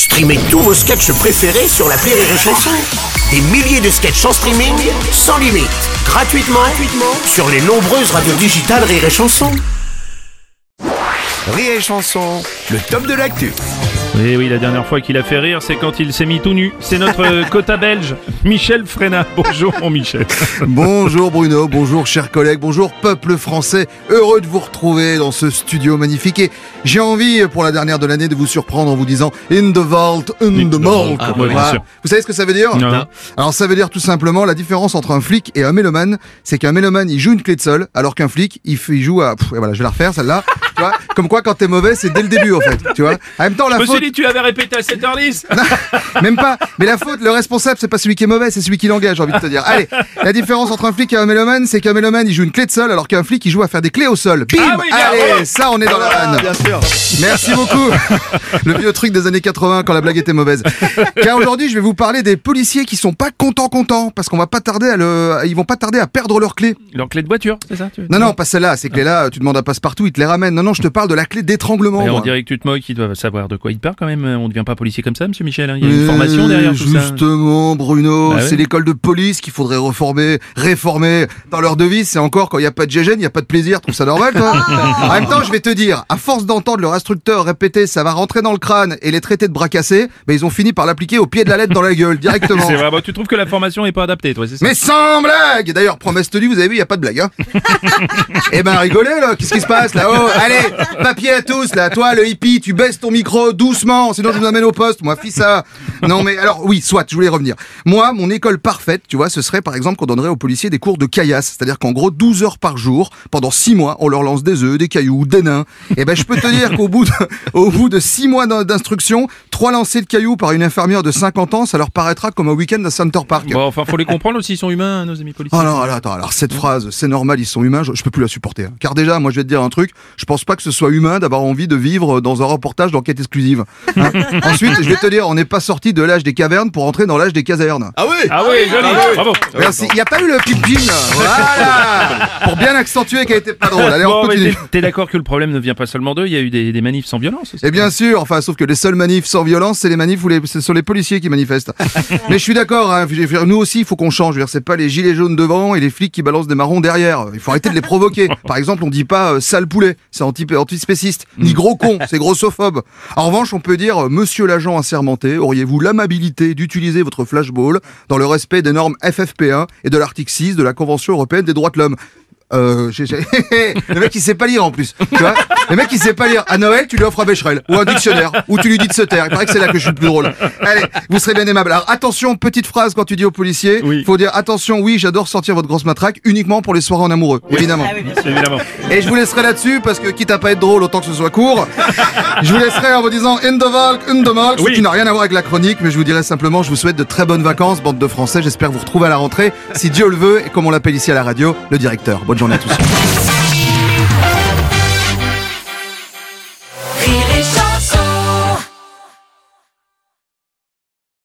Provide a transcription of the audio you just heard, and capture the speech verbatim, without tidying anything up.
Streamez tous vos sketchs préférés sur l'appli Rire et Chanson. Des milliers de sketchs en streaming, sans limite, gratuitement, gratuitement sur les nombreuses radios digitales Rire et Chanson. Rire et Chanson, le top de l'actu. Oui, oui, la dernière fois qu'il a fait rire, c'est quand il s'est mis tout nu. C'est notre euh, quota belge, Michel Frenat. Bonjour, mon Michel. Bonjour Bruno, bonjour chers collègues, bonjour peuple français. Heureux de vous retrouver dans ce studio magnifique. Et j'ai envie, pour la dernière de l'année, de vous surprendre en vous disant In the vault, in the malt. Ah, ouais, bien sûr. Vous savez ce que ça veut dire? Non. Alors ça veut dire tout simplement la différence entre un flic et un mélomane, c'est qu'un mélomane il joue une clé de sol, alors qu'un flic il, f- il joue à... Pff, et voilà, je vais la refaire celle-là. Tu vois, comme quoi quand t'es mauvais c'est dès le début en fait. Tu vois. En même temps la Je me faute... suis dit, tu l'avais répété à sept heures dix. Même pas. Mais la faute, le responsable, c'est pas celui qui est mauvais, c'est celui qui l'engage, j'ai envie de te dire. Allez, la différence entre un flic et un mélomane, c'est qu'un mélomane, il joue une clé de sol, alors qu'un flic, il joue à faire des clés au sol. Bim! Ah oui, bien, Allez, bravo. ça, on est dans la vanne. Bien sûr. Merci beaucoup. Le vieux truc des années quatre-vingts quand la blague était mauvaise. Car aujourd'hui, je vais vous parler des policiers qui sont pas contents contents, parce qu'on va pas tarder à le, ils vont pas tarder à perdre leur clé. Leur clé de voiture, c'est ça tu... Non, non, pas celle-là. Ces clés-là, tu demandes à Passepartout, il te les ramène. Non, non, je te parle de la clé d'étranglement. Et on moi. dirait que tu te moques, ils doivent savoir de quoi il parle quand même. On ne devient pas policier comme ça, monsieur Michel. Hein. Il y a une formation derrière tout ça. Justement, Bruno, Bah ouais. c'est l'école de police qu'il faudrait reformer, réformer. Dans leur devise, c'est encore quand il n'y a pas de gégène, il n'y a pas de plaisir. Trouve ça normal, toi? En même temps, je vais te dire, à force d'entendre leur instructeur répéter ça va rentrer dans le crâne et les traiter de bras cassés, bah, ils ont fini par l'appliquer au pied de la lettre dans la gueule, directement. C'est vrai, bon, tu trouves que la formation est pas adaptée, toi, c'est ça? Mais sans blague! D'ailleurs, promesse tenue, vous avez vu, il n'y a pas de blague, hein. Eh ben, rigolez, là. Qu'est-ce qui se passe, là-haut? Allez, papier à tous, là. Toi, le hippie, tu baisses ton micro doucement, sinon je vous amène au poste. Moi, fis ça. Non, mais alors, oui, soit, je voulais revenir. Moi, mon école parfaite, tu vois, ce serait, par exemple, qu'on donnerait aux policiers des cours de caillasse. C'est-à-dire qu'en gros, douze heures par jour, pendant six mois, on leur lance des œufs, des cailloux, des nains. Eh ben, je peux te dire qu'au bout de, au bout de six mois d'in- d'instruction, trois lancers de cailloux par une infirmière de cinquante ans, ça leur paraîtra comme un week-end à Center Park. Bon, enfin, faut les comprendre aussi, ils sont humains, nos amis policiers. Oh non, alors, attends, alors cette phrase, c'est normal, ils sont humains, je, je peux plus la supporter. Hein. Car déjà, moi je vais te dire un truc, je pense pas que ce soit humain d'avoir envie de vivre dans un reportage d'enquête exclusive. Hein. Ensuite, je vais te dire, on n'est pas sorti de l'âge des cavernes pour entrer dans l'âge des casernes. Ah oui. Ah oui, joli, bravo. Merci. Il n'y a pas eu le pip-pim, là. Voilà. Pour bien accentuer qu'elle était pas drôle. Allez, on Bon, mais continue. t'es- t'es d'accord que le problème ne vient pas seulement d'eux, il y a eu des, des manifs sans violence aussi. Et bien sûr, enfin, sauf que les seuls manifs sans violence, c'est les manifs où les, ce sont les policiers qui manifestent. Mais je suis d'accord, hein, je veux dire, nous aussi, il faut qu'on change. Je veux dire, c'est pas les gilets jaunes devant et les flics qui balancent des marrons derrière. Il faut arrêter de les provoquer. Par exemple, on dit pas euh, sale poulet, c'est anti antispéciste, ni gros con, c'est grossophobe. En revanche, on peut dire, euh, monsieur l'agent assermenté, auriez-vous l'amabilité d'utiliser votre flashball dans le respect des normes F F P un et de l'article six de la Convention européenne des droits de l'homme? Euh, j'ai, j'ai... le mec il sait pas lire en plus, tu vois. Le mec il sait pas lire. À Noël, tu lui offres un Becherel ou un dictionnaire ou tu lui dis de se taire. Il paraît que c'est là que je suis le plus drôle. Allez, vous serez bien aimable. Alors attention, petite phrase quand tu dis aux policiers. Oui. Faut dire attention, oui, j'adore sortir votre grosse matraque uniquement pour les soirées en amoureux, évidemment. Évidemment. Et je vous laisserai là-dessus parce que quitte à pas être drôle, autant que ce soit court. Je vous laisserai en vous disant in the valk, in the malk, ce Oui. qui n'a rien à voir avec la chronique, mais je vous dirai simplement, je vous souhaite de très bonnes vacances, bande de Français. J'espère vous retrouver à la rentrée, si Dieu le veut, et comme on l'appelle ici à la radio, le directeur. Bonne journée à tous.